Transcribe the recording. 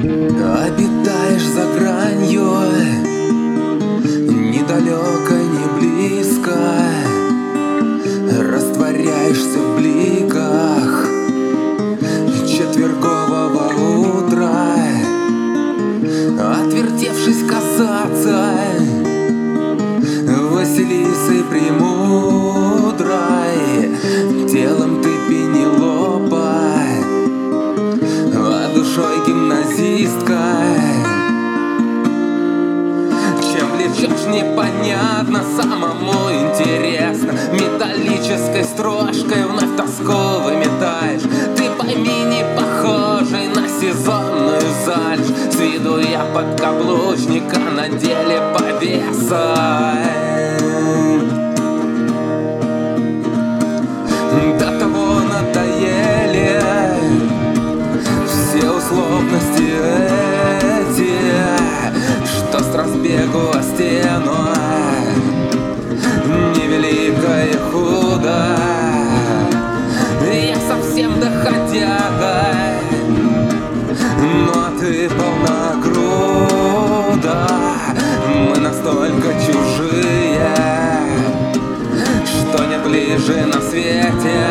Обитаешь за гранью, недалеко, не близко, растворяешься в бликах четвергового утра, отвертевшись касаться Василисы премудрой. Телом ты Пенелопа, а душой гимназистка. Чем влечешь, непонятно, самому интересно. Металлической строчкой вновь тоску выметаешь. Ты пойми, не похожий на сезонную залежь. С виду я подкаблучник, а на деле повеса. До того надоели все условности эти, что с разбегу о стену невелико и худо. Я совсем доходяга, но ты полна груда. Мы настолько чужие, что не ближе на свете.